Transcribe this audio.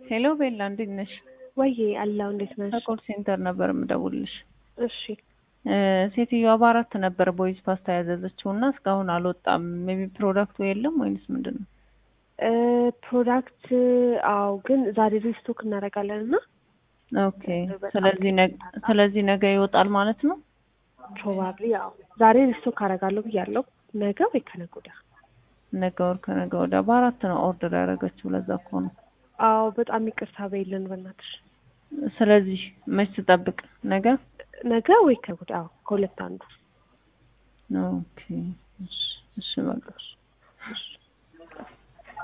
ሄሎ ቤላ እንዴት ነሽ? ወይዬ አላው እንዴት ነሽ? ከኮል ሴንተር ነበር የምደውልልሽ። እሺ ሴትዮዋ በአራት ነበር ቦይዝ ፓስታ ያዘዘችው እና እስካሁን አልወጣም። ሜቢ ፕሮዳክቱ የለም ወይንስ ምንድነው? ፕሮዳክት አው ግን ዛሬ ሪስቶክ እናደርጋለን እና ኦኬ ስለዚህ ነገ ይወጣል ማለት ነው። ፕሮባብሊ ያው ዛሬ ሪስቶክ አደርጋለሁ ብያለሁ። ነገ ወይ ከነገ ወዲያ ነገ ወር ከነገ ወዲያ በአራት ነው ኦርደር ያደረገችው። ለዛ እኮ ነው። አው በጣም ይቅርታ በይልን በእናትሽ። ስለዚህ መች ትጠብቅ? ነገ ወይ ከነገ ወዲያ ከሁለት አንዱ። ኦኬ እሺ በቃ እሺ